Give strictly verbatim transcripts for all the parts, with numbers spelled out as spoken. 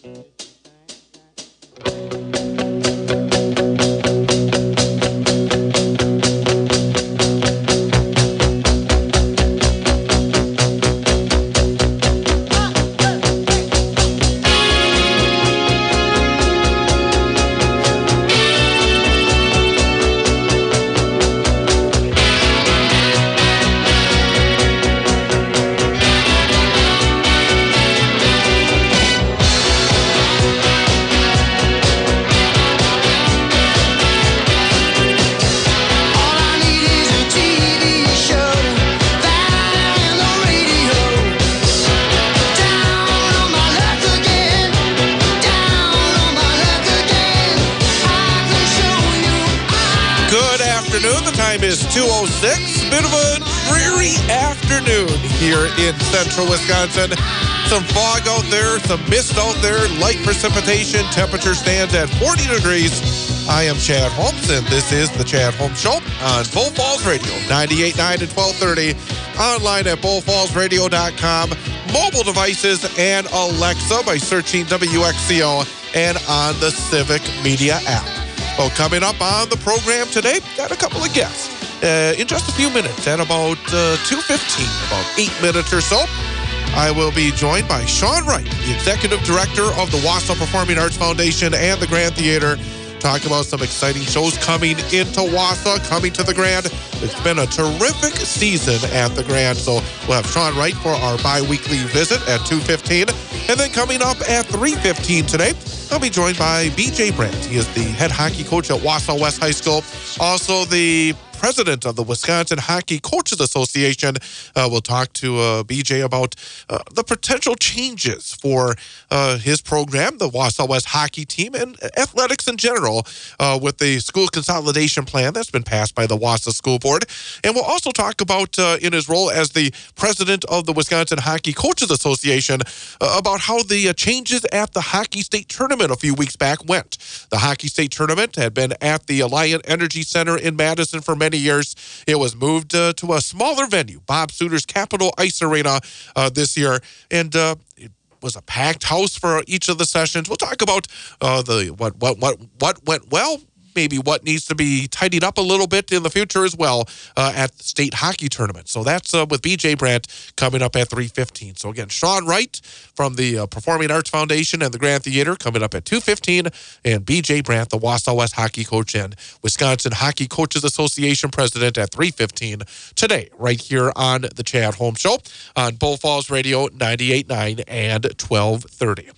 two oh six, bit of a dreary afternoon here in central Wisconsin. Some fog out there, some mist out there, light precipitation. Temperature stands at forty degrees. I am Chad Holmes, and this is the Chad Holmes Show on Bull Falls Radio, ninety-eight point nine and twelve thirty, online at bull falls radio dot com, mobile devices and Alexa by searching W X C O, and on the Civic Media app. Well, coming up on the program today, got a couple of guests. Uh, in just a few minutes, at about uh, two fifteen, about eight minutes or so, I will be joined by Sean Wright, the Executive Director of the Wausau Performing Arts Foundation and the Grand Theater. Talk about some exciting shows coming into Wausau, coming to the Grand. It's been a terrific season at the Grand, so we'll have Sean Wright for our bi-weekly visit at two fifteen. And then coming up at three fifteen today, I'll be joined by B J Brandt. He is the head hockey coach at Wausau West High School, also the president of the Wisconsin Hockey Coaches Association. Uh, we'll talk to uh, B J about uh, the potential changes for uh, his program, the Wausau West hockey team, and athletics in general uh, with the school consolidation plan that's been passed by the Wausau School Board. And we'll also talk about, uh, in his role as the president of the Wisconsin Hockey Coaches Association, uh, about how the uh, changes at the Hockey State Tournament a few weeks back went. The Hockey State Tournament had been at the Alliant Energy Center in Madison for many years. It was moved uh, to a smaller venue, Bob Suter's Capitol Ice Arena uh, this year, and uh, it was a packed house for each of the sessions. We'll talk about uh, the what what what what went well, maybe what needs to be tidied up a little bit in the future as well uh, at the state hockey tournament. So that's uh, with B J Brandt coming up at three fifteen. So again, Sean Wright from the uh, Performing Arts Foundation and the Grand Theater coming up at two fifteen, and B J Brandt, the Wausau West hockey coach and Wisconsin Hockey Coaches Association president, at three fifteen today, right here on the Chad Holmes Show on Bull Falls Radio ninety-eight point nine and twelve thirty.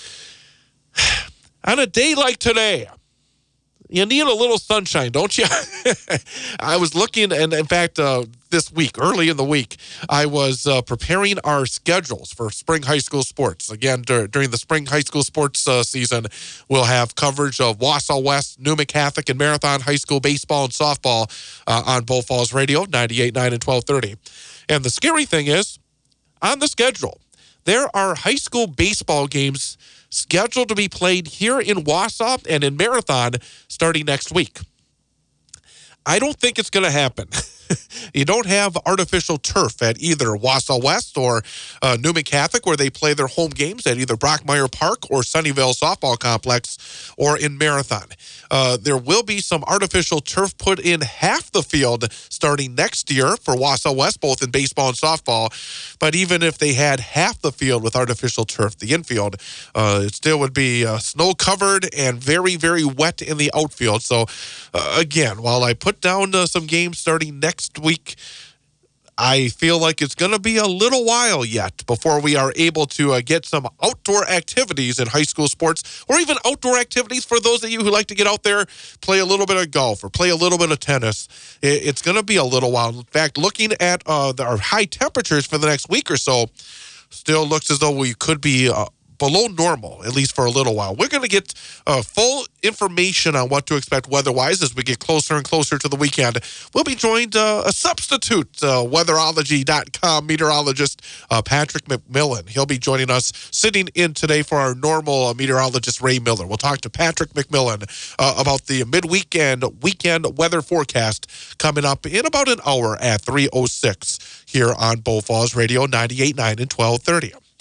On a day like today, you need a little sunshine, don't you? I was looking, and in fact, uh, this week, early in the week, I was uh, preparing our schedules for spring high school sports. Again, dur- during the spring high school sports uh, season, we'll have coverage of Wausau West, Newman Catholic, and Marathon High School baseball and softball uh, on Bull Falls Radio, ninety-eight point nine and twelve thirty. And the scary thing is, on the schedule, there are high school baseball games scheduled to be played here in Wausau and in Marathon starting next week. I don't think it's going to happen. You don't have artificial turf at either Wausau West or uh, Newman Catholic, where they play their home games at either Brockmeyer Park or Sunnyvale Softball Complex, or in Marathon. Uh, there will be some artificial turf put in half the field starting next year for Wausau West, both in baseball and softball. But even if they had half the field with artificial turf, the infield, uh, it still would be uh, snow-covered and very, very wet in the outfield. So, uh, again, while I put down uh, some games starting next Next week, I feel like it's going to be a little while yet before we are able to uh, get some outdoor activities in high school sports, or even outdoor activities for those of you who like to get out there, play a little bit of golf or play a little bit of tennis. It's going to be a little while. In fact, looking at uh, our high temperatures for the next week or so, still looks as though we could be uh, below normal, at least for a little while. We're going to get uh, full information on what to expect weather-wise as we get closer and closer to the weekend. We'll be joined, uh, a substitute uh, weatherology dot com meteorologist, uh, Patrick McMillan. He'll be joining us, sitting in today for our normal uh, meteorologist, Ray Miller. We'll talk to Patrick McMillan uh, about the midweekend weekend weather forecast coming up in about an hour at three oh six here on Bull Falls Radio ninety-eight point nine and twelve thirty.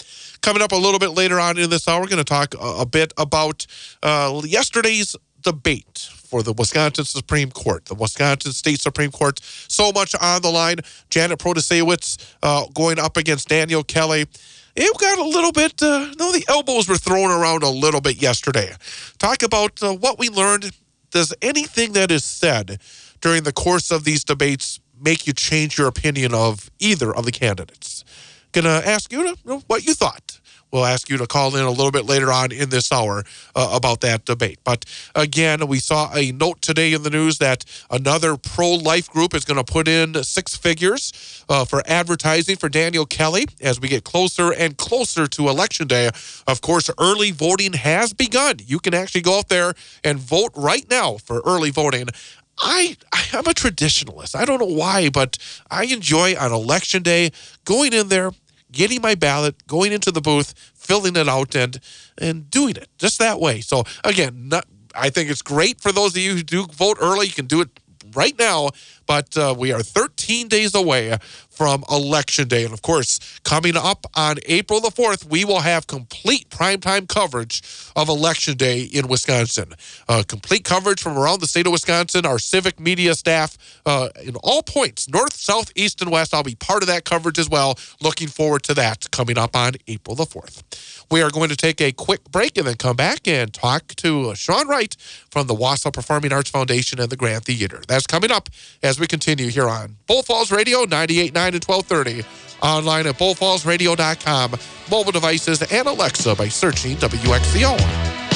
Coming up a little bit later on in this hour, we're going to talk a, a bit about uh, yesterday's debate for the Wisconsin Supreme Court, the Wisconsin State Supreme Court. So much on the line. Janet Protasewicz uh, going up against Daniel Kelly. It got a little bit, uh, no, the elbows were thrown around a little bit yesterday. Talk about uh, what we learned. Does anything that is said during the course of these debates make you change your opinion of either of the candidates? Gonna ask you to you know, what you thought. We'll ask you to call in a little bit later on in this hour uh, about that debate. But again, we saw a note today in the news that another pro-life group is going to put in six figures uh, for advertising for Daniel Kelly as we get closer and closer to Election Day. Of course, early voting has begun. You can actually go out there and vote right now for early voting. I, I'm a traditionalist. I don't know why, but I enjoy on Election Day going in there, getting my ballot, going into the booth, filling it out, and and doing it just that way. So, again, not, I think it's great for those of you who do vote early. You can do it right now, but uh, we are thirteen days away from Election Day. And, of course, coming up on April the fourth, we will have complete primetime coverage of Election Day in Wisconsin. Uh, complete coverage from around the state of Wisconsin, our civic media staff uh, in all points, north, south, east, and west. I'll be part of that coverage as well. Looking forward to that coming up on April the fourth. We are going to take a quick break and then come back and talk to Sean Wright from the Wausau Performing Arts Foundation and the Grand Theater. That's coming up as we continue here on Bull Falls Radio, ninety-eight point nine and twelve thirty, online at bull falls radio dot com, mobile devices, and Alexa by searching W X C O.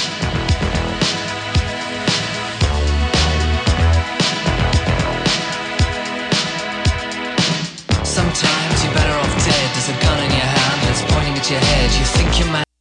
Sometimes you're better off dead. There's a gun in your hand that's pointing at your head. You think you're mad.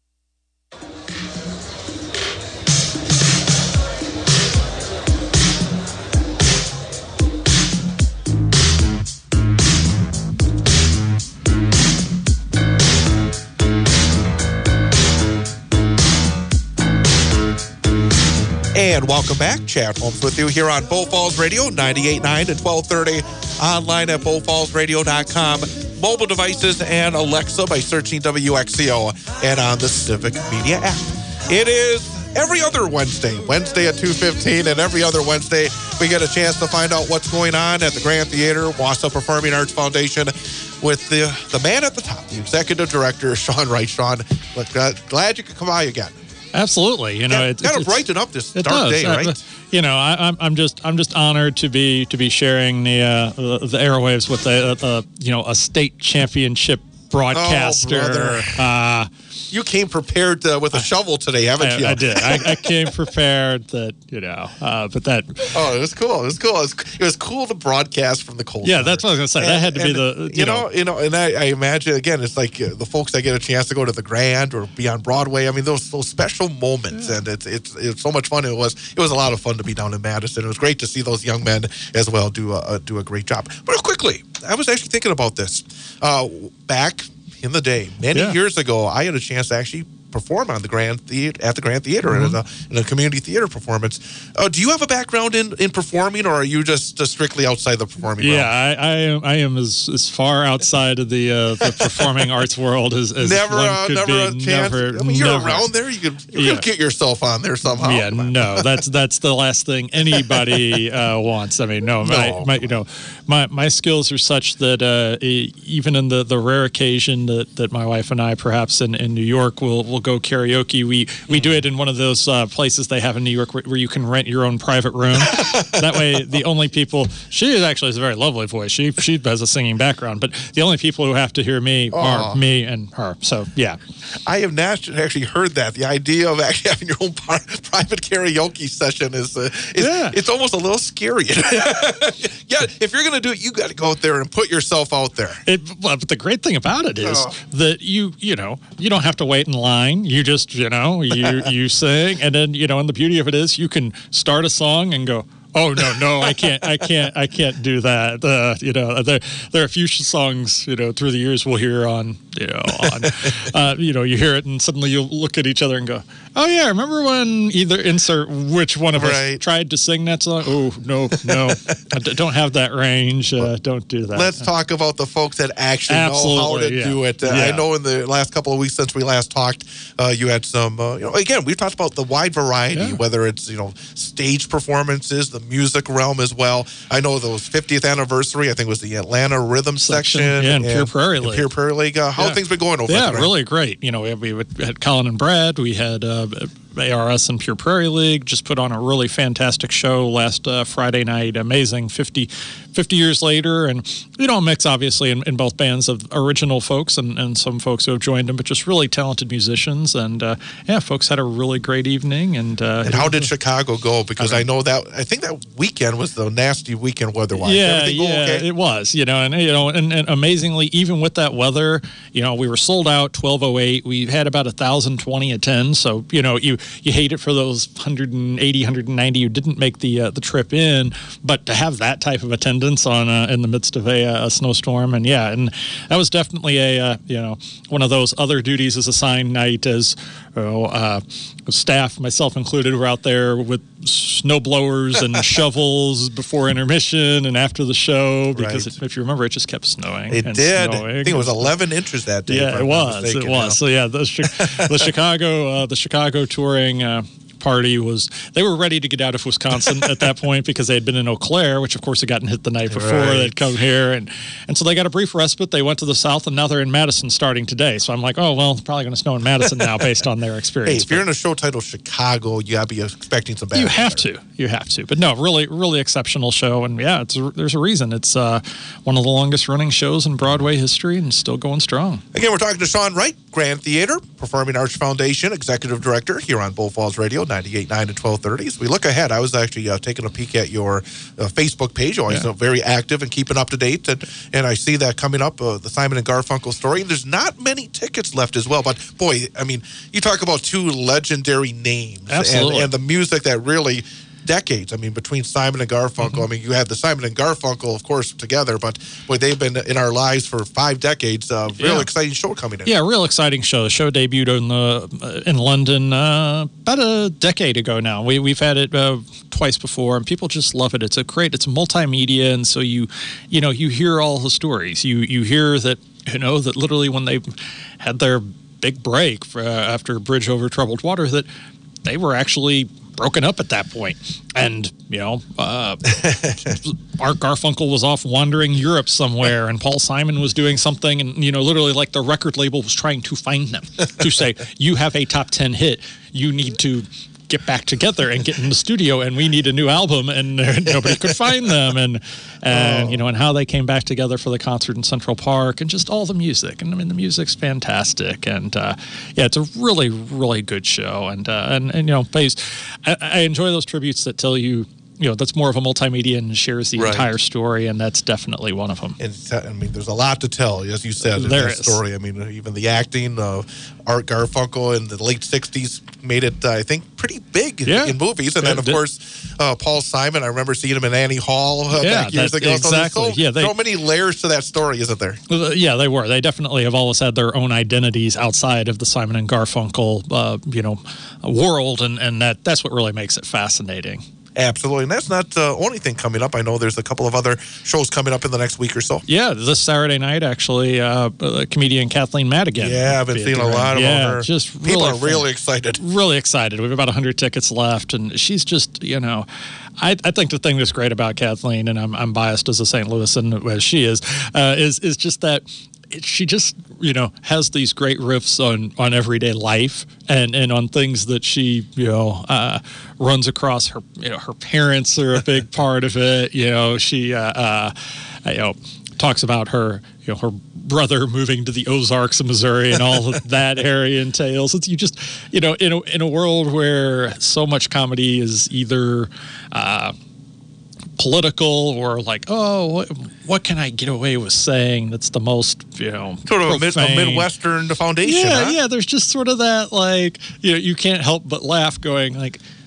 And welcome back. Chad Holmes with you here on Bull Falls Radio, ninety-eight point nine to twelve thirty, online at bull falls radio dot com, mobile devices, and Alexa by searching W X C O, and on the Civic Media app. It is every other Wednesday, Wednesday at two fifteen, and every other Wednesday we get a chance to find out what's going on at the Grand Theater, Wausau Performing Arts Foundation, with the, the man at the top, the executive director, Sean Wright. Sean, look, uh, glad you could come by again. Absolutely, you know, yeah, it's got to it's, brighten up this it dark does. day, right? Uh, you know, I, I'm I'm just I'm just honored to be to be sharing the uh, the, the airwaves with a, a, a you know a state championship broadcaster. Oh, uh, you came prepared uh, with a shovel today, haven't I, you? I did. I, I came prepared. That you know, uh, but that. Oh, it was cool. It was cool. It was, it was cool to broadcast from the cold. Yeah, center. that's what I was gonna say. And, that had to be and, the you, you know, know you know, and I, I imagine again, it's like uh, the folks that get a chance to go to the Grand or be on Broadway. I mean, those those special moments, yeah. and it's it's it's so much fun. It was it was a lot of fun to be down in Madison. It was great to see those young men as well do a, do a great job. But quickly, I was actually thinking about this uh, back in the day, many yeah. years ago. I had a chance to actually perform on the Grand Theater at the Grand Theater mm-hmm. in, a, in a community theater performance. Uh, do you have a background in, in performing, or are you just uh, strictly outside the performing yeah, realm? I, I am. I am as, as far outside of the uh, the performing arts world as, as never, one uh, could never be. a chance. Never, I mean, you're never. around there. You could you yeah. could get yourself on there somehow. Yeah, no, that's that's the last thing anybody uh, wants. I mean, no, my, no. my you know, my my skills are such that uh, even in the, the rare occasion that, that my wife and I perhaps in, in New York will will go karaoke. We we do it in one of those uh, places they have in New York where, where you can rent your own private room. That way, the only people she is actually has a very lovely voice. She she has a singing background, but the only people who have to hear me Aww. are me and her. So yeah, I have not actually heard that. The idea of actually having your own par- private karaoke session is, uh, is yeah. it's almost a little scary. Yeah, if you're going to do it, you got to go out there and put yourself out there. It, well, but the great thing about it is oh. that you you know you don't have to wait in line. You just you know you you sing, and then you know and the beauty of it is you can start a song and go, Oh no, no, I can't, I can't, I can't do that. Uh, you know, there there are a few songs, you know, through the years we'll hear on, you know, on, uh, you know, you hear it and suddenly you'll look at each other and go, oh yeah, remember when either insert which one of right. us tried to sing that song? Oh no, no, I d- don't have that range. Uh, don't do that. Let's talk about the folks that actually Absolutely, know how to yeah. do it. Uh, Yeah. I know in the last couple of weeks since we last talked, uh, you had some. Uh, you know, again, we've talked about the wide variety, Yeah. whether it's you know stage performances, the music realm as well. I know those fiftieth anniversary. I think it was the Atlanta Rhythm Section, section, yeah, and Pure Prairie and League. Pure Prairie League. Uh, how Yeah. have things been going over Yeah, there? really great. You know, we, we had Colin and Brad. We had uh, A R S and Pure Prairie League just put on a really fantastic show last uh, Friday night. Amazing, fifty, fifty years later. And, you know, a mix, obviously, in, in both bands of original folks and, and some folks who have joined them, but just really talented musicians. And, uh, yeah, folks had a really great evening. And, uh, And how did Chicago go? Because I know that, I think that weekend was the nasty weekend weather-wise. Yeah, Everything go yeah, okay? it was. You know, and you know, and, and amazingly, even with that weather, you know, we were sold out twelve oh eight. We had about one thousand twenty attend. So you know, you you hate it for those one hundred eighty, one hundred ninety who didn't make the uh, the trip in, but to have that type of attendance on uh, in the midst of a, a snowstorm, and yeah, and that was definitely a uh, you know one of those other duties as assigned night as you know, uh, staff, myself included, were out there with snow blowers and shovels before intermission and after the show because Right. it, if you remember, it just kept snowing. It and did. snowing. I think it was eleven inches that day. if Yeah, I'm it not was. mistaken, It was. yeah. So yeah, the, Chi- the Chicago, uh, the Chicago touring uh, party was. They were ready to get out of Wisconsin at that point because they had been in Eau Claire, which of course had gotten hit the night before. Right. They'd come here, and and so they got a brief respite. They went to the south, and now they're in Madison starting today. So I'm like, oh well, it's probably going to snow in Madison now based on their Hey, experience. if you're in a show titled Chicago, you gotta be expecting some bad You have weather. to. You have to. But no, really, really exceptional show. And yeah, it's there's a reason. It's uh, one of the longest running shows in Broadway history and still going strong. Again, we're talking to Sean Wright, Grand Theater, Performing Arts Foundation, Executive Director here on Bull Falls Radio, ninety-eight point nine and twelve thirty. As we look ahead, I was actually uh, taking a peek at your uh, Facebook page, always Yeah. uh, very active and keeping up to date. And, and I see that coming up, uh, the Simon and Garfunkel story. And there's not many tickets left as well. But boy, I mean, you talk about two legendary names. Absolutely. And, and the music that really... decades. I mean, between Simon and Garfunkel. Mm-hmm. I mean, you had the Simon and Garfunkel, of course, together, but boy, they've been in our lives for five decades. Uh, real Yeah. exciting show coming in. Yeah, real exciting show. The show debuted in the in London uh, about a decade ago now. We we've had it uh, twice before, and people just love it. It's a great. It's multimedia, and so you you know you hear all the stories. You you hear that you know that literally when they had their big break for, uh, after Bridge Over Troubled Water, that they were actually broken up at that point. And, you know, uh, Art Garfunkel was off wandering Europe somewhere, and Paul Simon was doing something, and, you know, literally like the record label was trying to find them to say, you have a top ten hit, you need to get back together and get in the studio, and we need a new album, and uh, nobody could find them, and and Oh. you know, and how they came back together for the concert in Central Park, and just all the music, and I mean, the music's fantastic, and uh, yeah, it's a really, really good show, and uh, and and you know, plays. I, I enjoy those tributes that tell you. You know, that's more of a multimedia and shares the Right. entire story, and that's definitely one of them. And I mean, there's a lot to tell, as you said, in There that is. story. I mean, even the acting of Art Garfunkel in the late sixties made it, uh, I think, pretty big Yeah. in movies. And Yeah, then, of it did. course, uh, Paul Simon. I remember seeing him in Annie Hall uh, Yeah, back years that- ago. So there's exactly. so, Yeah, they- so many layers to that story, isn't there? Uh, Yeah, they were. They definitely have always had their own identities outside of the Simon and Garfunkel, uh, you know, world, and, and that that's what really makes it fascinating. Absolutely. And that's not the only thing coming up. I know there's a couple of other shows coming up in the next week or so. Yeah, this Saturday night, actually, uh, uh, comedian Kathleen Madigan. Yeah, I've been will be seeing at a the lot ring. about yeah, her. Just People really are fun. really excited. really excited. We have about one hundred tickets left, and she's just, you know, I, I think the thing that's great about Kathleen, and I'm, I'm biased as a Saint Louisan as she is, uh, is is just that it, she just, you know, has these great riffs on, on everyday life and, and on things that she, you know, uh, runs across. Her, you know, her parents are a big part of it. You know, she, uh, uh, you know, talks about her, you know, her brother moving to the Ozarks of Missouri and all that, that area entails. It's you just, you know, in a, in a world where so much comedy is either uh, political or like, oh, what, what can I get away with saying that's the most, you know, Sort of a, mid, a profane? Midwestern foundation, Yeah, huh? yeah. There's just sort of that, like, you know, you can't help but laugh, going like,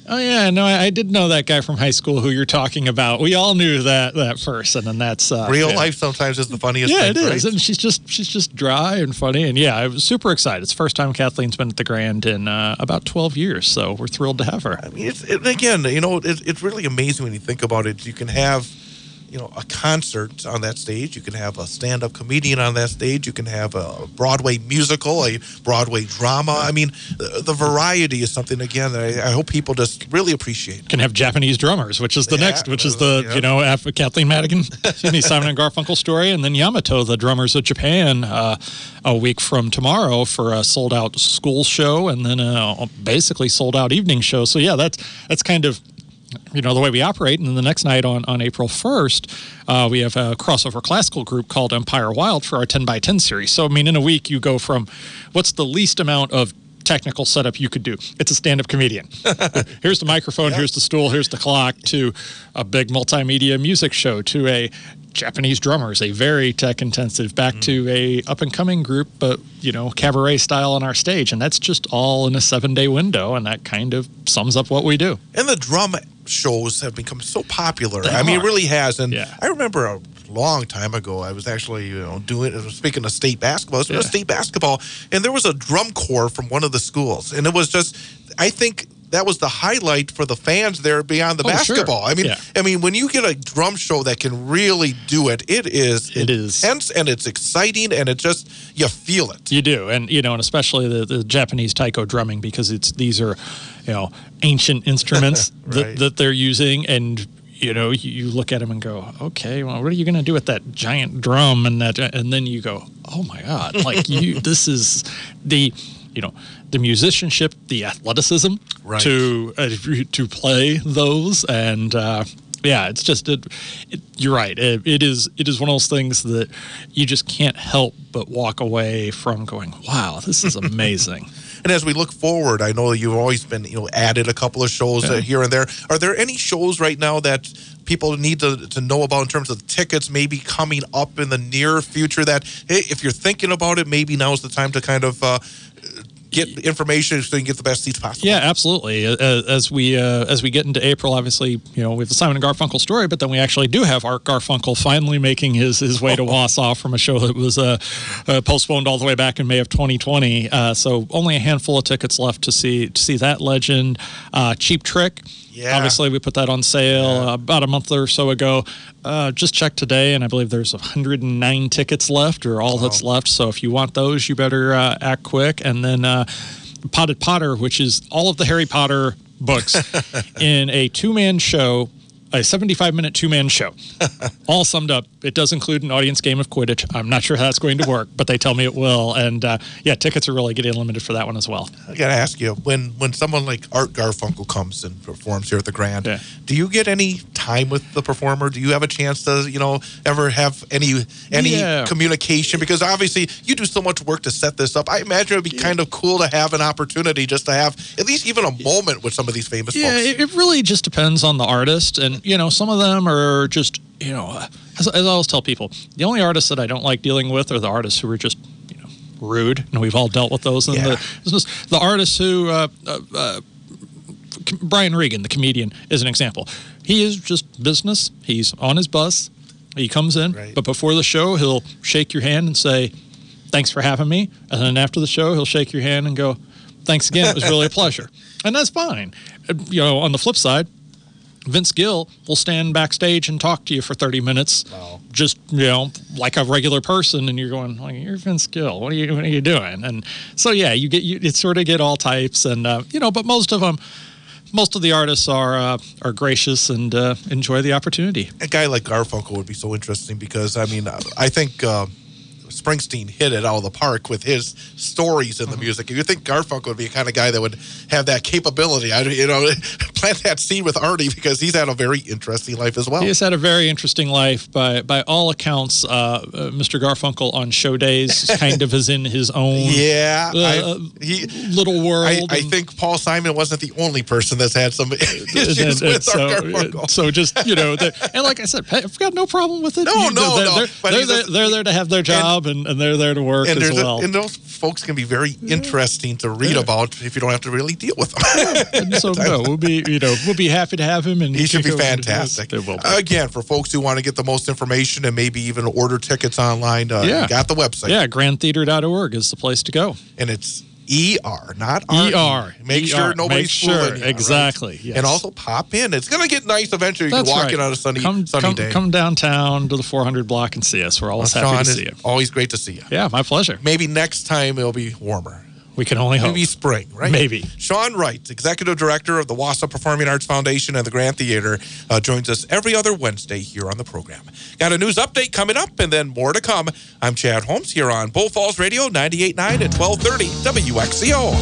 Oh yeah, no, I, I did know that guy from high school who you're talking about. We all knew that that person, and that's uh, real yeah. life. Sometimes is the funniest. Yeah, thing, it is, right? and she's just she's just dry and funny, and yeah, I was super excited. It's the first time Kathleen's been at the Grand in uh, about twelve years, so we're thrilled to have her. I mean, it's, it, again, you know, it, it's really amazing when you think about it. You can have, you know, a concert on that stage. You can have a stand-up comedian on that stage. You can have a Broadway musical, a Broadway drama. I mean, the, the variety is something, again, that I, I hope people just really appreciate. Can have Japanese drummers, which is the Yeah, next, which is the, yeah. you know, after Kathleen Madigan, excuse me, Simon and Garfunkel story, and then Yamato, the drummers of Japan, uh, a week from tomorrow for a sold-out school show, and then a basically sold-out evening show. So, yeah, that's that's kind of, you know, the way we operate. And then the next night on, on April first, uh, we have a crossover classical group called Empire Wild for our ten by ten series. So, I mean, in a week, you go from what's the least amount of technical setup you could do? It's a stand-up comedian. Here's the microphone, Yeah. here's the stool, here's the clock, to a big multimedia music show, to a Japanese drummers, a very tech-intensive, back mm. to a up-and-coming group, but, you know, cabaret style on our stage. And that's just all in a seven-day window, and that kind of sums up what we do. And the drum shows have become so popular. They I mean, are. it really has. And Yeah. I remember a long time ago, I was actually, you know, doing, speaking of state basketball, I was doing Yeah. state basketball, and there was a drum corps from one of the schools. And it was just, I think that was the highlight for the fans there beyond the Oh, basketball. sure. I mean, Yeah. I mean, when you get a drum show that can really do it, it is It is. intense and it's exciting, and it just, you feel it. You do, and you know, and especially the, the Japanese taiko drumming, because it's these are, you know, ancient instruments Right. that, that they're using, and you know, you, you look at them and go, okay, well, what are you going to do with that giant drum and that, and then you go, oh my God, like you, this is the, you know, the musicianship, the athleticism Right. to uh, to play those, and uh, yeah, it's just it, it, you're right. It, it is it is one of those things that you just can't help but walk away from going, wow, this is amazing. And as we look forward, I know that you've always been, you know, added a couple of shows Yeah. uh, here and there. Are there any shows right now that people need to, to know about in terms of tickets maybe coming up in the near future that, hey, if you're thinking about it, maybe now's the time to kind of uh, get information so you can get the best seats possible? Yeah, absolutely. Uh, As we uh, as we get into April, obviously, you know, we have the Simon and Garfunkel story, but then we actually do have Art Garfunkel finally making his, his way to Wausau from a show that was uh, uh, postponed all the way back in May of twenty twenty. Uh, so only a handful of tickets left to see to see that legend. Uh, Cheap Trick. Yeah. Obviously, we put that on sale Yeah. uh, about a month or so ago. Uh, just checked today, and I believe there's one hundred nine tickets left, or all that's left. So if you want those, you better uh, act quick. And then uh, Potted Potter, which is all of the Harry Potter books in a two-man show, a seventy-five minute two-man show. All summed up. It does include an audience game of Quidditch. I'm not sure how that's going to work, but they tell me it will. And uh, yeah, tickets are really getting limited for that one as well. I got to ask you, when when someone like Art Garfunkel comes and performs here at the Grand, Yeah. do you get any time with the performer? Do you have a chance to, you know, ever have any any Yeah. communication? Because obviously you do so much work to set this up. I imagine it would be kind of cool to have an opportunity just to have at least even a moment with some of these famous Yeah, folks. it, it really just depends on the artist. And, you know, some of them are just, you know, as, as I always tell people, the only artists that I don't like dealing with are the artists who are just, you know, rude. And we've all dealt with those in Yeah. the business. The artists who, uh, uh, uh, Brian Regan, the comedian, is an example. He is just business. He's on his bus. He comes in, Right. but before the show, he'll shake your hand and say, thanks for having me. And then after the show, he'll shake your hand and go, thanks again. It was really a pleasure. And that's fine. Uh, You know, on the flip side, Vince Gill will stand backstage and talk to you for thirty minutes, Wow. just, you know, like a regular person, and you're going, like, you're Vince Gill. What are you, what are you doing? And so, yeah, you get, you it sort of get all types, and uh, you know, but most of them, most of the artists are uh, are gracious and uh, enjoy the opportunity. A guy like Garfunkel would be so interesting because, I mean, I think uh, Springsteen hit it out of the park with his stories in the music. You think Garfunkel would be the kind of guy that would have that capability, I, you know, plant that seed with Artie because he's had a very interesting life as well. He has had a very interesting life. By by all accounts, uh, uh, Mister Garfunkel on show days kind of is in his own Yeah, uh, I, he, little world. I, I and- think Paul Simon wasn't the only person that's had some issues and, and, and with so, Art Garfunkel. so just, you know, the- and like I said, I've got no problem with it. No, You- no, they're, no, They're, but they're, he's there, a- they're there to have their job, and, and they're there to work And, as there's well. a, and those folks can be very interesting to read Yeah. about if you don't have to really deal with them. And so no, we'll be, you know, we'll be happy to have him. And he should be go fantastic. It will be. Again, for folks who want to get the most information and maybe even order tickets online, uh, Yeah. you got the website. Yeah, grand theater dot org is the place to go. And it's E R, not R E. E R. Make E R. sure nobody's Make sure. fooling you, Exactly. right? Yes. And also pop in. It's going to get nice eventually. You That's can walk right. in on a sunny, come, sunny come, day. Come downtown to the four hundred block and see us. We're always well, happy Sean, to it's see you. always great to see you. Yeah, my pleasure. Maybe next time it'll be warmer. We can only hope. Maybe spring, right? Maybe. Sean Wright, Executive Director of the Wausau Performing Arts Foundation and the Grand Theater, uh, joins us every other Wednesday here on the program. Got a news update coming up and then more to come. I'm Chad Holmes here on Bull Falls Radio, ninety-eight point nine and twelve thirty W X C O.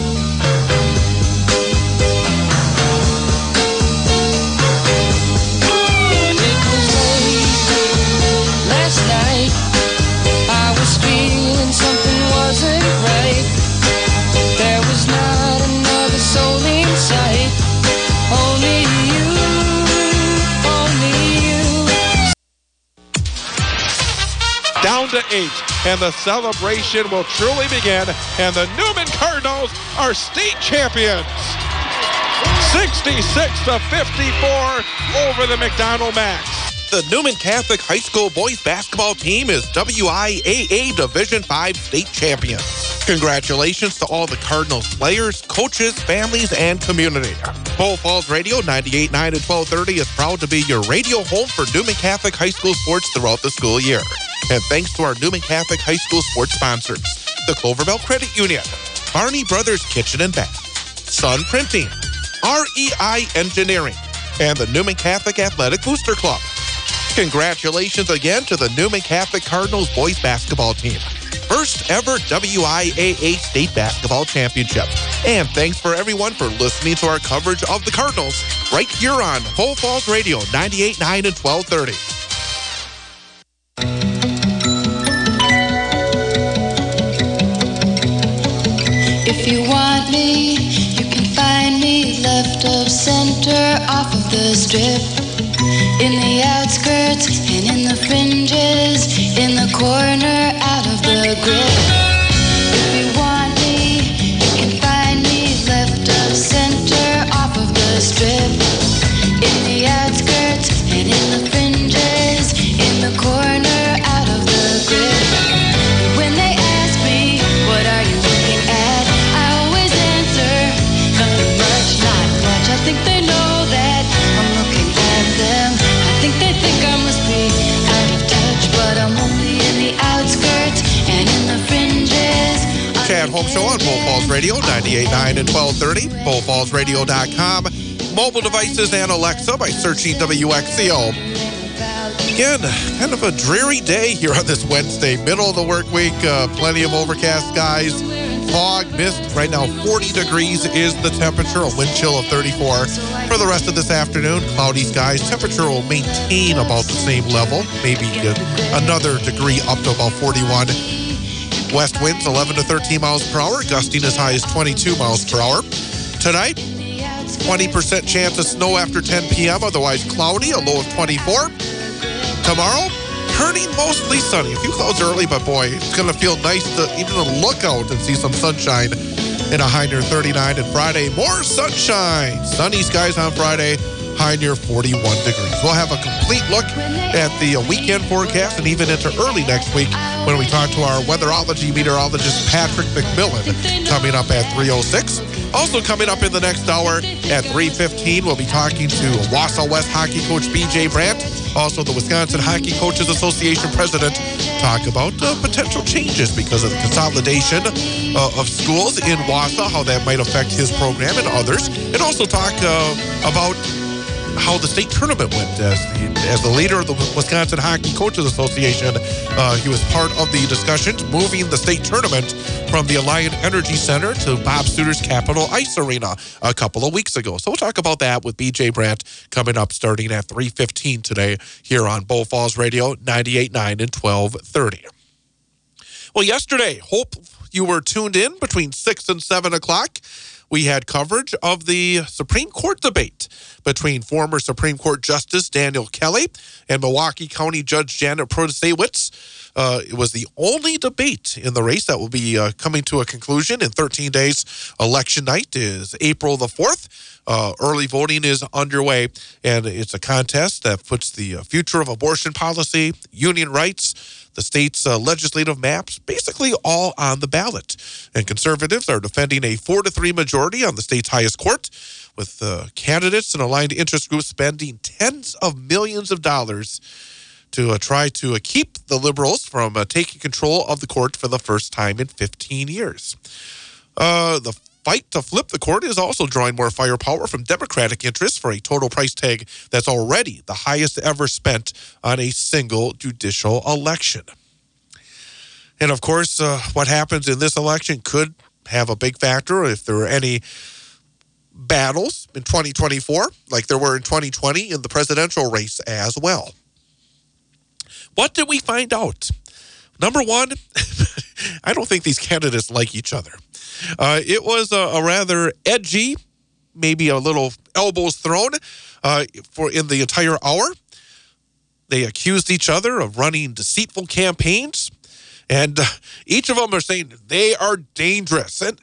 Down to eight, and the celebration will truly begin, and the Newman Cardinals are state champions. sixty-six to fifty-four over the McDonald Max. The Newman Catholic High School boys basketball team is W I A A Division five state champions. Congratulations to all the Cardinals players, coaches, families, and community. Bull Falls Radio ninety-eight point nine and twelve thirty is proud to be your radio home for Newman Catholic High School sports throughout the school year. And thanks to our Newman Catholic High School sports sponsors, the Cloverbell Credit Union, Barney Brothers Kitchen and Bath, Sun Printing, R E I Engineering, and the Newman Catholic Athletic Booster Club. Congratulations again to the Newman Catholic Cardinals boys basketball team. First ever W I A A state basketball championship. And thanks for everyone for listening to our coverage of the Cardinals right here on Bull Falls Radio ninety-eight point nine and twelve thirty. If you want me, you can find me left of center off of the strip. In the outskirts and in the fringes, in the corner, out of the grip. If you want me, you can find me left of center off of the strip. In the outskirts and in the fringes, in the corner, out of the grip. When they ask me, what are you looking at? I always answer, nothing much, not much. I think they know that I'm looking at them. I think they think I must be out of touch, but I'm only in the outskirts and in the fringes. Chad Holmes Show on Bull Falls Radio ninety-eight point nine and twelve thirty, bull falls radio dot com, mobile devices and Alexa by searching W X C O. Again, kind of a dreary day here on this Wednesday, middle of the work week. Uh, plenty of overcast skies, fog, mist. Right now, forty degrees is the temperature, a wind chill of thirty-four. For the rest of this afternoon, cloudy skies. Temperature will maintain about the same level, maybe another degree up to about forty-one. West winds eleven to thirteen miles per hour, gusting as high as twenty-two miles per hour. Tonight, twenty percent chance of snow after ten p.m., otherwise cloudy, a low of twenty-four. Tomorrow, turning mostly sunny. A few clouds early, but boy, it's going to feel nice to even look out and see some sunshine in a high near thirty-nine. And Friday, more sunshine. Sunny skies on Friday, high near forty-one degrees. We'll have a complete look at the weekend forecast and even into early next week when we talk to our weatherology meteorologist Patrick McMillan coming up at three oh six. Also coming up in the next hour at three fifteen, we'll be talking to Wausau West hockey coach B J Brandt, also the Wisconsin Hockey Coaches Association president, talk about uh, potential changes because of the consolidation uh, of schools in Wausau, how that might affect his program and others, and also talk uh, about how the state tournament went. As the, as the leader of the Wisconsin Hockey Coaches Association, uh, he was part of the discussions moving the state tournament from the Alliant Energy Center to Bob Suter's Capitol Ice Arena a couple of weeks ago. So we'll talk about that with B J Brandt coming up starting at three fifteen today here on Bull Falls Radio ninety-eight point nine and twelve thirty. Well, yesterday, hope you were tuned in between six and seven o'clock. we had coverage of the Supreme Court debate between former Supreme Court Justice Daniel Kelly and Milwaukee County Judge Janet Protasiewicz. Uh, it was the only debate in the race that will be uh, coming to a conclusion in thirteen days. Election night is April the fourth. Uh, early voting is underway, and it's a contest that puts the uh, future of abortion policy, union rights, the state's uh, legislative maps, basically all on the ballot. And conservatives are defending a four to three majority on the state's highest court, with uh, candidates and aligned interest groups spending tens of millions of dollars to uh, try to uh, keep the liberals from uh, taking control of the court for the first time in fifteen years. Uh, the fight to flip the court is also drawing more firepower from Democratic interests for a total price tag that's already the highest ever spent on a single judicial election. And of course, uh, what happens in this election could have a big factor if there are any battles in twenty twenty-four, like there were in twenty twenty in the presidential race as well. What did we find out? Number one, I don't think these candidates like each other. Uh, it was a, a rather edgy, maybe a little elbows thrown uh, for in the entire hour. They accused each other of running deceitful campaigns, and uh, each of them are saying they are dangerous. And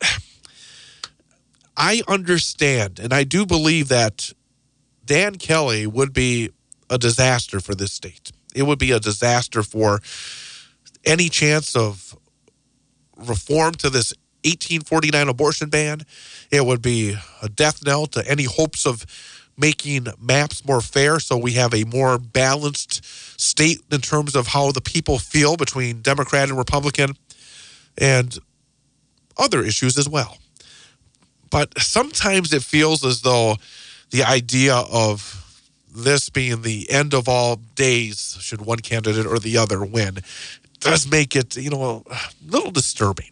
I understand, and I do believe that Dan Kelly would be a disaster for this state. It would be a disaster for any chance of reform to this eighteen forty-nine abortion ban. It would be a death knell to any hopes of making maps more fair so we have a more balanced state in terms of how the people feel between Democrat and Republican and other issues as well. But sometimes it feels as though the idea of this being the end of all days, should one candidate or the other win, does make it, you know, a little disturbing.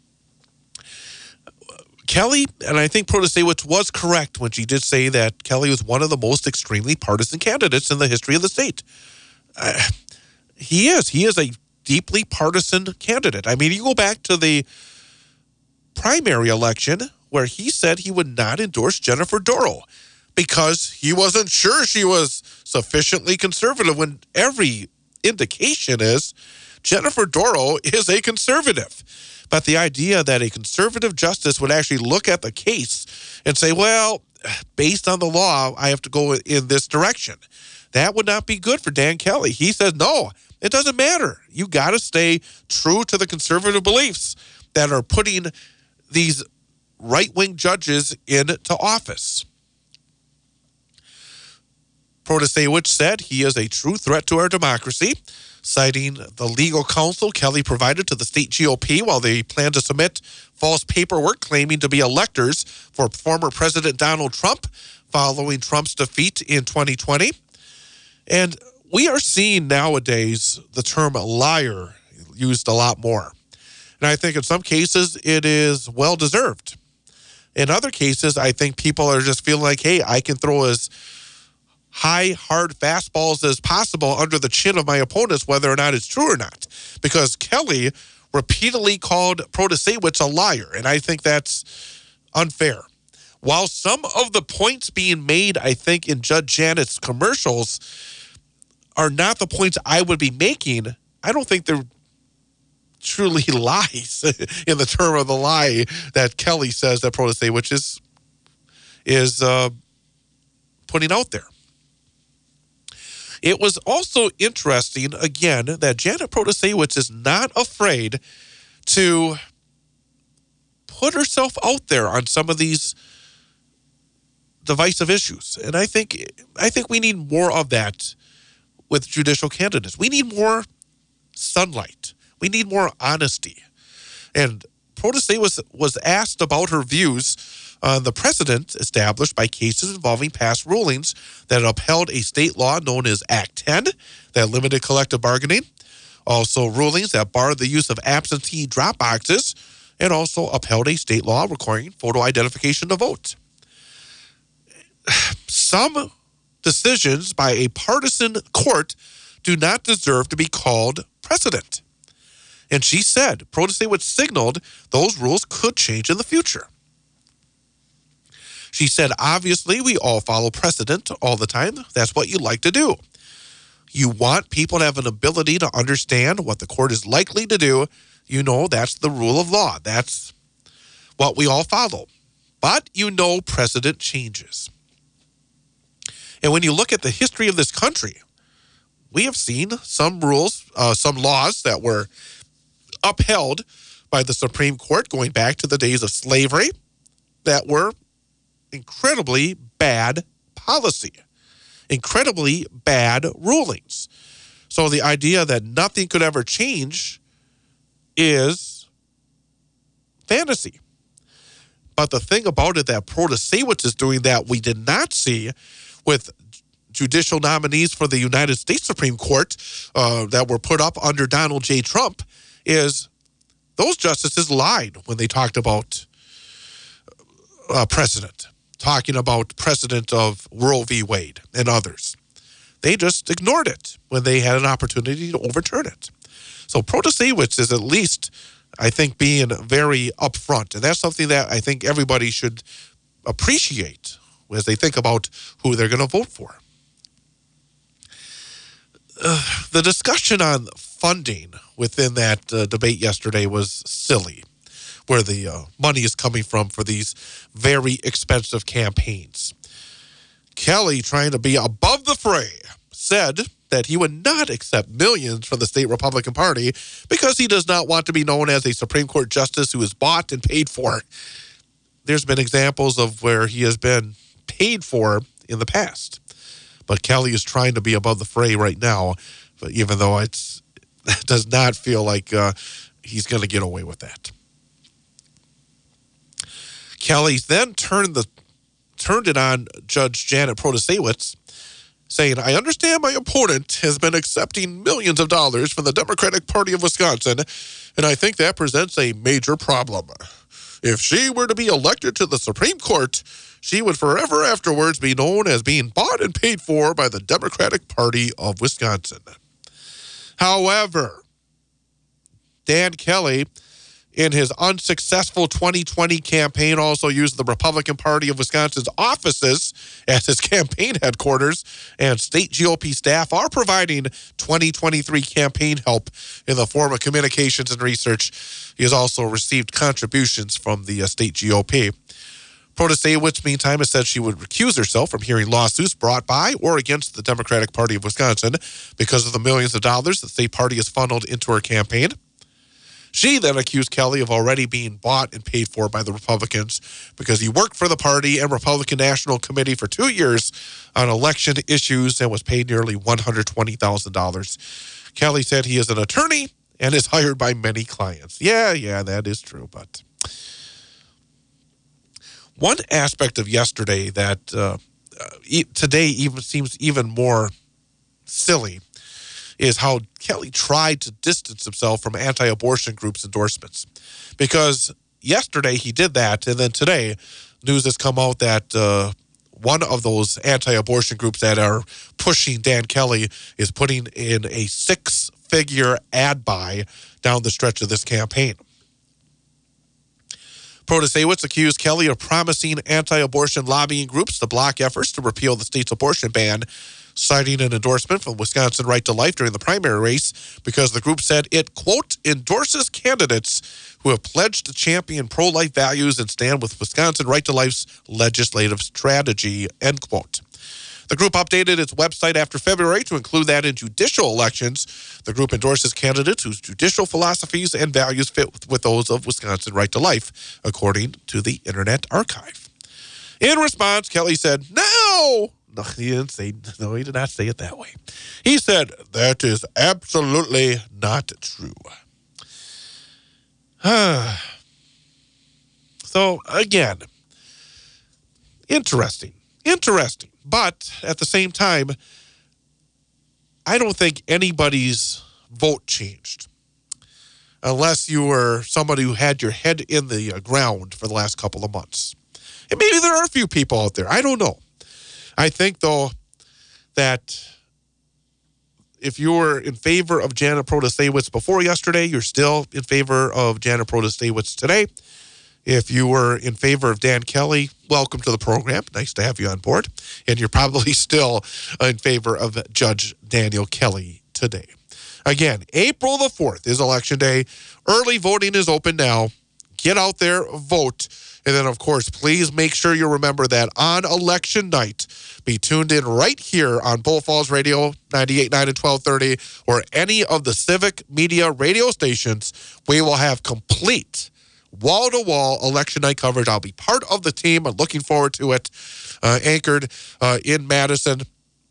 Kelly, and I think Protasiewicz was correct when she did say that Kelly was one of the most extremely partisan candidates in the history of the state. Uh, he is. He is a deeply partisan candidate. I mean, you go back to the primary election where he said he would not endorse Jennifer Dorow because he wasn't sure she was sufficiently conservative, when every indication is Jennifer Dorow is a conservative. But the idea that a conservative justice would actually look at the case and say, well, based on the law, I have to go in this direction, that would not be good for Dan Kelly. He says, no, it doesn't matter. You got to stay true to the conservative beliefs that are putting these right-wing judges into office. Protasiewicz said he is a true threat to our democracy, citing the legal counsel Kelly provided to the state G O P while they plan to submit false paperwork claiming to be electors for former President Donald Trump following Trump's defeat in twenty twenty. And we are seeing nowadays the term liar used a lot more. And I think in some cases it is well-deserved. In other cases, I think people are just feeling like, hey, I can throw as high, hard fastballs as possible under the chin of my opponents, whether or not it's true or not. Because Kelly repeatedly called Protasiewicz a liar, and I think that's unfair. While some of the points being made, I think, in Judge Janet's commercials are not the points I would be making, I don't think they're truly lies in the term of the lie that Kelly says that Protasiewicz is, is uh, putting out there. It was also interesting, again, that Janet Protasiewicz is not afraid to put herself out there on some of these divisive issues. And I think I think we need more of that with judicial candidates. We need more sunlight. We need more honesty. And Protasiewicz was asked about her views on the precedent established by cases involving past rulings that upheld a state law known as Act ten that limited collective bargaining, also rulings that barred the use of absentee drop boxes, and also upheld a state law requiring photo identification to vote. Some decisions by a partisan court do not deserve to be called precedent. And she said, Protasiewicz signaled those rules could change in the future. She said, obviously, we all follow precedent all the time. That's what you like to do. You want people to have an ability to understand what the court is likely to do. You know, that's the rule of law. That's what we all follow. But you know precedent changes. And when you look at the history of this country, we have seen some rules, uh, some laws that were upheld by the Supreme Court going back to the days of slavery that were incredibly bad policy, incredibly bad rulings. So the idea that nothing could ever change is fantasy. But the thing about it that Protasewicz is doing that we did not see with judicial nominees for the United States Supreme Court uh, that were put up under Donald J. Trump is those justices lied when they talked about uh, precedent, talking about precedent of Roe v. Wade and others. They just ignored it when they had an opportunity to overturn it. So Protasewicz is at least, I think, being very upfront. And that's something that I think everybody should appreciate as they think about who they're going to vote for. Uh, the discussion on funding within that uh, debate yesterday was silly, where the uh, money is coming from for these very expensive campaigns. Kelly, trying to be above the fray, said that he would not accept millions from the state Republican Party because he does not want to be known as a Supreme Court justice who is bought and paid for. There's been examples of where he has been paid for in the past. But Kelly is trying to be above the fray right now, but even though it's, it does not feel like uh, he's going to get away with that. Kelly then turned the turned it on Judge Janet Protasewicz, saying, I understand my opponent has been accepting millions of dollars from the Democratic Party of Wisconsin, and I think that presents a major problem. If she were to be elected to the Supreme Court, she would forever afterwards be known as being bought and paid for by the Democratic Party of Wisconsin. However, Dan Kelly, in his unsuccessful twenty twenty campaign, also used the Republican Party of Wisconsin's offices as his campaign headquarters, and state G O P staff are providing twenty twenty-three campaign help in the form of communications and research. He has also received contributions from the uh, state G O P. Protasewicz, meantime, has said she would recuse herself from hearing lawsuits brought by or against the Democratic Party of Wisconsin because of the millions of dollars the state party has funneled into her campaign. She then accused Kelly of already being bought and paid for by the Republicans because he worked for the party and Republican National Committee for two years on election issues and was paid nearly one hundred twenty thousand dollars. Kelly said he is an attorney and is hired by many clients. Yeah, yeah, that is true. But one aspect of yesterday that uh, today even seems even more silly is how Kelly tried to distance himself from anti-abortion groups' endorsements. Because yesterday he did that, and then today news has come out that uh, one of those anti-abortion groups that are pushing Dan Kelly is putting in a six-figure ad buy down the stretch of this campaign. Protasewicz accused Kelly of promising anti-abortion lobbying groups to block efforts to repeal the state's abortion ban, citing an endorsement from Wisconsin Right to Life during the primary race because the group said it, quote, endorses candidates who have pledged to champion pro-life values and stand with Wisconsin Right to Life's legislative strategy, end quote. The group updated its website after February to include that in judicial elections. The group endorses candidates whose judicial philosophies and values fit with those of Wisconsin Right to Life, according to the Internet Archive. In response, Kelly said, no! No, he didn't say, no, he did not say it that way. He said, that is absolutely not true. So, again, interesting, interesting. But at the same time, I don't think anybody's vote changed. Unless you were somebody who had your head in the uh, ground for the last couple of months. And maybe there are a few people out there. I don't know. I think, though, that if you were in favor of Janet Protasewicz before yesterday, you're still in favor of Janet Protasewicz today. If you were in favor of Dan Kelly, welcome to the program. Nice to have you on board. And you're probably still in favor of Judge Daniel Kelly today. Again, April the fourth is Election Day. Early voting is open now. Get out there, vote. And then, of course, please make sure you remember that on election night, be tuned in right here on Bull Falls Radio, ninety-eight point nine and twelve thirty, or any of the Civic Media radio stations. We will have complete wall-to-wall election night coverage. I'll be part of the team. I'm looking forward to it. Uh, anchored uh, in Madison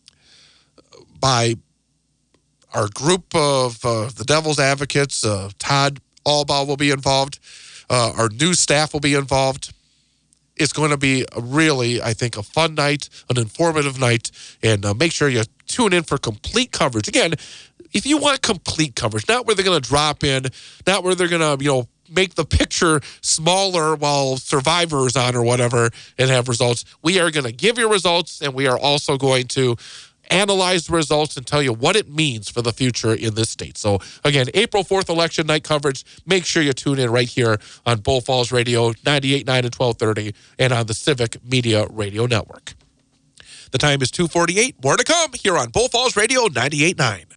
by our group of uh, the Devil's Advocates. Uh, Todd Albaugh will be involved. Uh, our news staff will be involved. It's going to be a really, I think, a fun night, an informative night, and uh, make sure you tune in for complete coverage. Again, if you want complete coverage, not where they're going to drop in, not where they're going to, you know, make the picture smaller while Survivor's on or whatever and have results. We are going to give you results, and we are also going to analyze the results and tell you what it means for the future in this state. So, again, April fourth election night coverage. Make sure you tune in right here on Bull Falls Radio, ninety-eight point nine and twelve thirty, and on the Civic Media Radio Network. The time is two forty-eight. More to come here on Bull Falls Radio, ninety-eight point nine.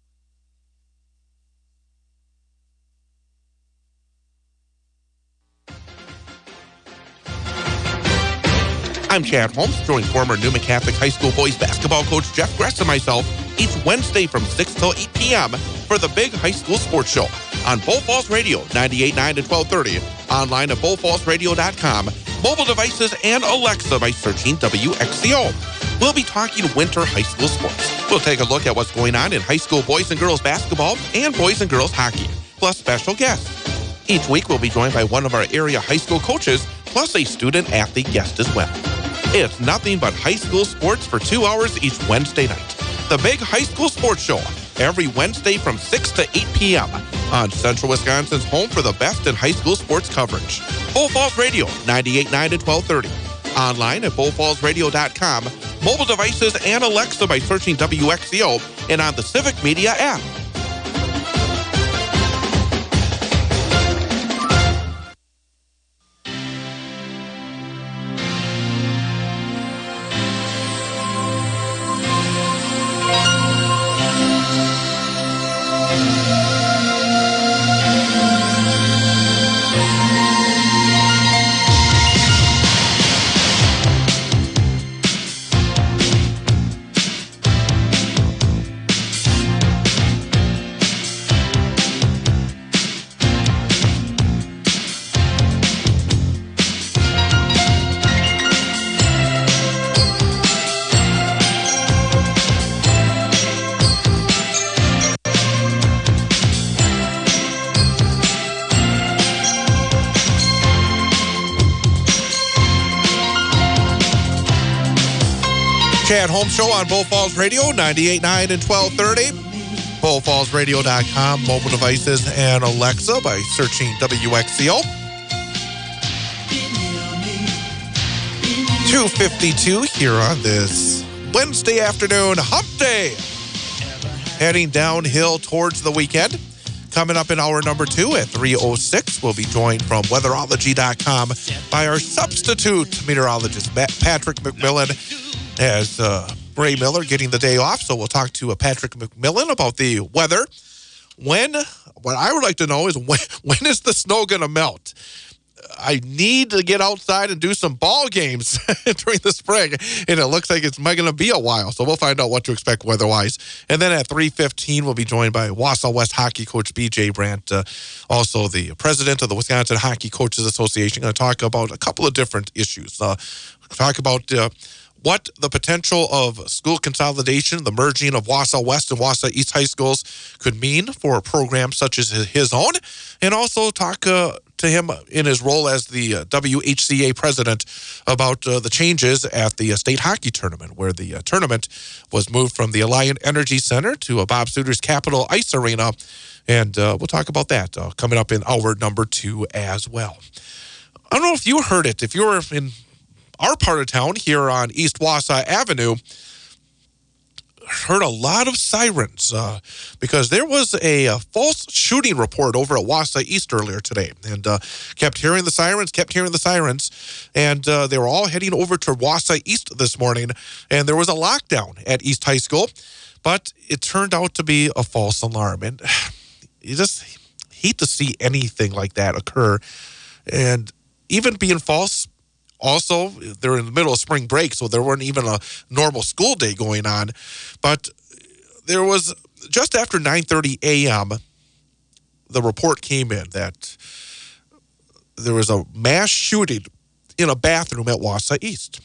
I'm Chad Holmes, joined former Newman Catholic High School boys basketball coach Jeff Gress and myself each Wednesday from six till eight p.m. for the Big High School Sports Show on Bull Falls Radio, ninety-eight point nine and twelve thirty, online at bull falls radio dot com, mobile devices, and Alexa by searching W X C O. We'll be talking winter high school sports. We'll take a look at what's going on in high school boys and girls basketball and boys and girls hockey, plus special guests. Each week, we'll be joined by one of our area high school coaches, plus a student-athlete guest as well. It's nothing but high school sports for two hours each Wednesday night. The Big High School Sports Show, every Wednesday from six to eight p.m. on Central Wisconsin's home for the best in high school sports coverage. Bull Falls Radio, ninety-eight point nine and twelve thirty. Online at bull falls radio dot com, mobile devices, and Alexa by searching W X C O, and on the Civic Media app. Chad Holmes Show on Bull Falls Radio, ninety-eight point nine and twelve thirty. bull falls radio dot com, mobile devices, and Alexa by searching W X C O. two fifty-two here on this Wednesday afternoon, hump day. Heading downhill towards the weekend. Coming up in hour number two at three oh six, we'll be joined from weatherology dot com by our substitute meteorologist, Patrick McMillan, as uh, Ray Miller getting the day off. So we'll talk to uh, Patrick McMillan about the weather. When, what I would like to know is when, when is the snow going to melt? I need to get outside and do some ball games during the spring, and it looks like it's going to be a while. So we'll find out what to expect weather-wise. And then at three fifteen, we'll be joined by Wausau West hockey coach B J Brandt, uh, also the president of the Wisconsin Hockey Coaches Association. Going to talk about a couple of different issues. Uh, talk about uh, what the potential of school consolidation, the merging of Wausau West and Wausau East high schools could mean for a program such as his own, and also talk uh, to him in his role as the uh, W H C A president about uh, the changes at the uh, state hockey tournament, where the uh, tournament was moved from the Alliant Energy Center to uh, Bob Suiter's Capitol Ice Arena, and uh, we'll talk about that uh, coming up in hour number two as well. I don't know if you heard it, if you were in our part of town here on East Wausau Avenue, heard a lot of sirens uh, because there was a, a false shooting report over at Wausau East earlier today, and uh, kept hearing the sirens, kept hearing the sirens, and uh, they were all heading over to Wausau East this morning, and there was a lockdown at East High School, but it turned out to be a false alarm, and you just hate to see anything like that occur, and even being false. Also, they're in the middle of spring break, so there weren't even a normal school day going on. But there was, just after nine thirty a.m., the report came in that there was a mass shooting in a bathroom at Wausau East.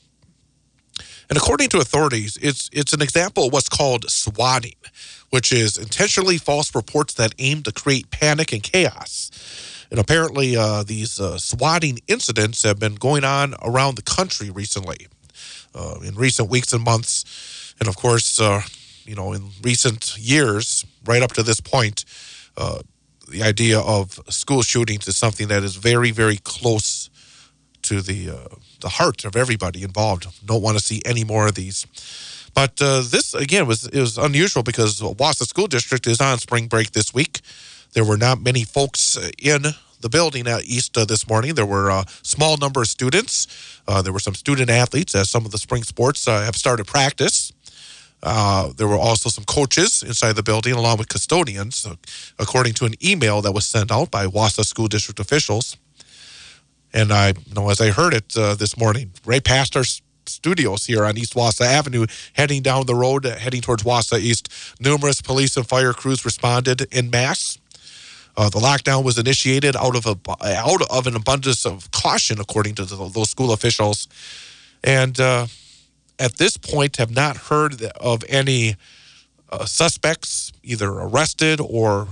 And according to authorities, it's it's an example of what's called swatting, which is intentionally false reports that aim to create panic and chaos. And apparently, uh, these uh, swatting incidents have been going on around the country recently, uh, in recent weeks and months. And of course, uh, you know, in recent years, right up to this point, uh, the idea of school shootings is something that is very, very close to the uh, the heart of everybody involved. Don't want to see any more of these. But uh, this, again, was it was unusual because Wausau School District is on spring break this week. There were not many folks in the building at East uh, this morning. There were a small number of students. Uh, there were some student athletes as some of the spring sports uh, have started practice. Uh, there were also some coaches inside the building along with custodians, uh, according to an email that was sent out by Wausau School District officials. And I, you know, as I heard it uh, this morning, right past our studios here on East Wausau Avenue, heading down the road, uh, heading towards Wausau East, numerous police and fire crews responded en masse. Uh, the lockdown was initiated out of a out of an abundance of caution, according to the, those school officials, and uh, at this point have not heard of any uh, suspects either arrested or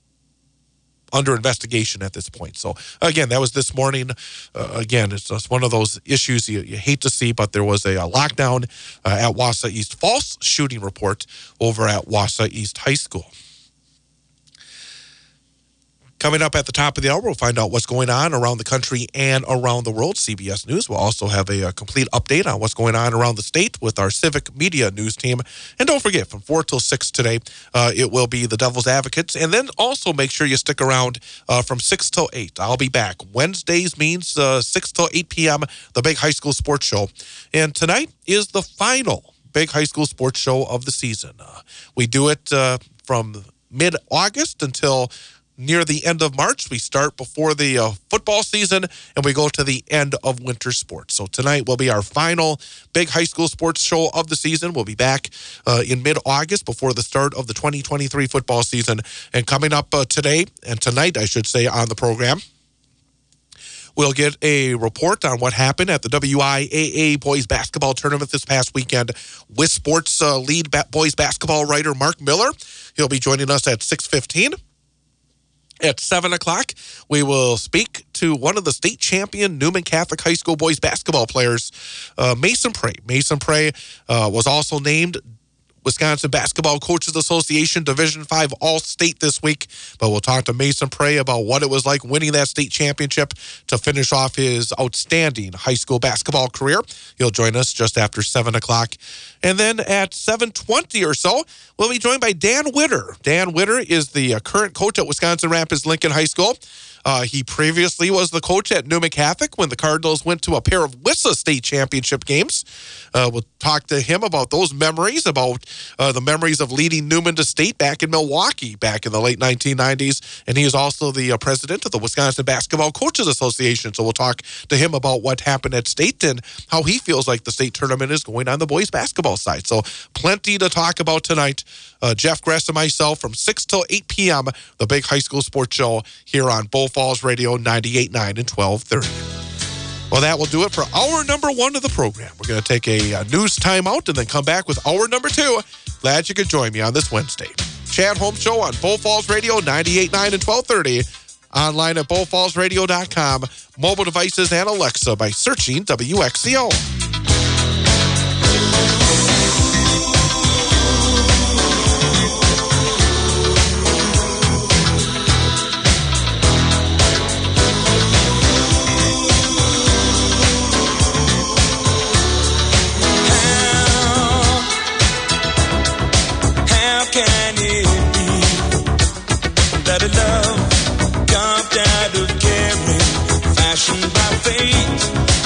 under investigation at this point. So again, that was this morning. Uh, again, it's just one of those issues you, you hate to see, but there was a, a lockdown uh, at Wausau East. False shooting report over at Wausau East High School. Coming up at the top of the hour, we'll find out what's going on around the country and around the world. C B S News will also have a, a complete update on what's going on around the state with our civic media news team. And don't forget, from four till six today, uh, it will be the Devil's Advocates. And then also make sure you stick around uh, from six till eight. I'll be back. Wednesdays means uh, six till eight p.m., the Big High School Sports Show. And tonight is the final Big High School Sports Show of the season. Uh, we do it uh, from mid-August until near the end of March. We start before the uh, football season, and we go to the end of winter sports. So tonight will be our final Big High School Sports Show of the season. We'll be back uh, in mid-August before the start of the twenty twenty-three football season. And coming up uh, today, and tonight, I should say, on the program, we'll get a report on what happened at the W I A A boys basketball tournament this past weekend with sports uh, lead ba- boys basketball writer Mark Miller. He'll be joining us at six fifteen. At seven o'clock, we will speak to one of the state champion Newman Catholic High School boys basketball players, uh, Mason Prey. Mason Prey uh, was also named Wisconsin Basketball Coaches Association Division five All-State this week, but we'll talk to Mason Prey about what it was like winning that state championship to finish off his outstanding high school basketball career. He'll join us just after seven o'clock. And then at seven twenty or so, we'll be joined by Dan Witter. Dan Witter is the uh, current coach at Wisconsin Rapids Lincoln High School. Uh, he previously was the coach at Newman Catholic when the Cardinals went to a pair of W I S A state championship games. Uh, we'll talk to him about those memories, about uh, the memories of leading Newman to state back in Milwaukee back in the late nineteen nineties. And he is also the uh, president of the Wisconsin Basketball Coaches Association. So we'll talk to him about what happened at state and how he feels like the state tournament is going on the boys basketball side. So plenty to talk about tonight. Uh, Jeff Gress and myself from six till eight p.m., the Big High School Sports Show here on Bull Falls Radio ninety-eight point nine and twelve thirty. Well, that will do it for hour number one of the program. We're going to take a, a news timeout and then come back with hour number two. Glad you could join me on this Wednesday. Chad Holmes Show on Bull Falls Radio ninety-eight point nine and twelve thirty. Online at bull falls radio dot com. Mobile devices and Alexa by searching W X C O.